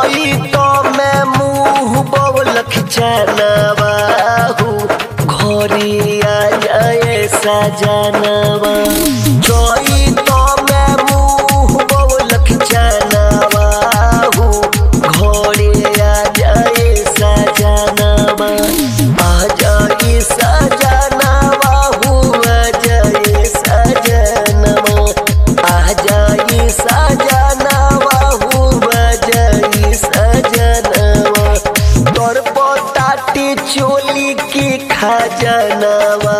जोई तो मैं मुँह बोलख जानवा घोरी आ जाए सजनवा जोई तो मैं मुँह बोलख जानवा घोरी आ जाए सजनवा आ जाए सजनवा आ जाए सजनवा आ जाए सजनवा तोर पोताटी चोली की खजनवा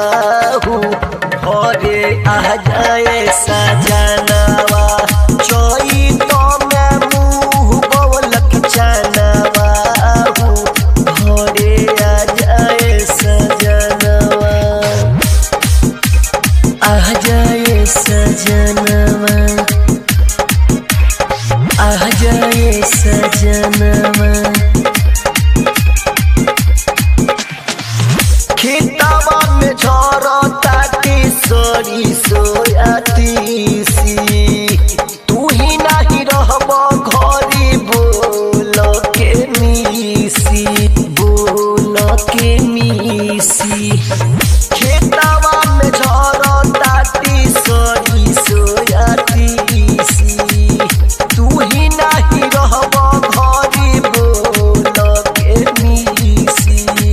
घरे आ जाए सजनवा जोई तो मैं मुँह बोलख जानवा घरे आ जाए सजनवा आ जाए सजनवा आ जाए सजनवा खेतवा में झरताटी सरी सोयाती सी तू ही नहीं रहब घरी बोल के मीसी खेतवा में झरताटी सरी सोयाती सी तू ही नहीं रहब घरी बोल के मीसी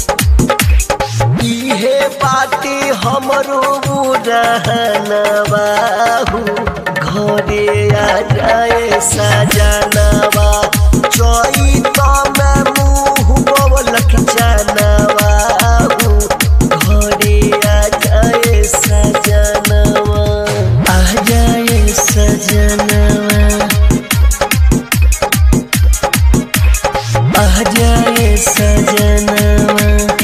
इहे बाटी हमरो रहनवा घरे आ जाए सजनवा जोई तो मैं मुँह बोलख जानवा घरे आ जाए सजनवा आ जाए सजनवा आ जाए सजनवा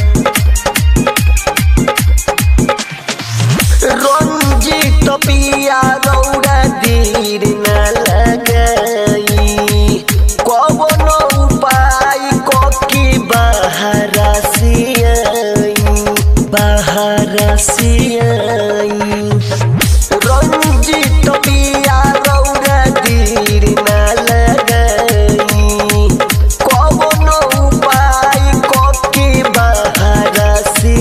रंजित पिया रौरा देर न लगाई कौनो उपाय कोकी बाहर से आई रंजित पिया रौरा देर न लगाई कौनो उपाय कोकी बाहर से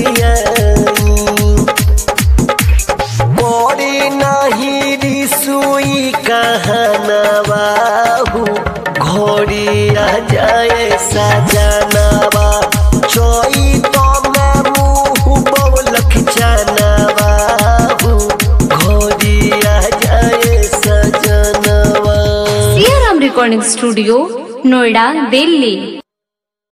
आई नहीं रिसुई कहनवा घोड़ी आ जाए सजनवा जोई तो मैं मुँह बोलख जानवा घोड़ी आ जाए सजनवा। Siyaram recording studio, Noida, Delhi.